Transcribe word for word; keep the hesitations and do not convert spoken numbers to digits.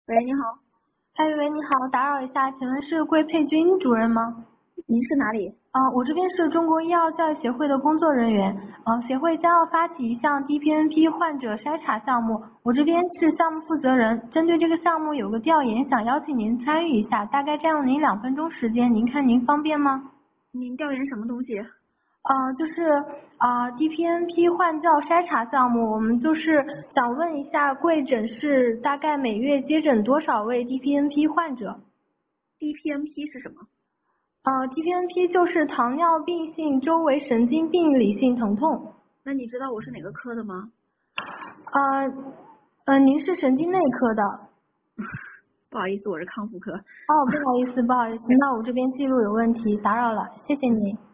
喂，你好。 哎喂，你好，打扰一下，请问是桂佩君主任吗？ 您是哪里？ 啊、我这边是中国医药教育协会的工作人员，呃，协会将要发起一项 D P N P 患者筛查项目，我这边是项目负责人，针对这个项目有个调研，想邀请您参与一下，大概占用您两分钟时间，您看您方便吗？ 您调研什么东西？ 呃，就是啊、呃、，D P N P 患教筛查项目，我们就是想问一下，贵诊室大概每月接诊多少位 D P N P 患者？ D P N P 是什么？ 呃，D P N P 就是糖尿病性周围神经病理性疼痛。 那你知道我是哪个科的吗？ 呃，呃，您是神经内科的。 不好意思，我是康复科。 哦，不好意思，不好意思，那我这边记录有问题，打扰了，谢谢您。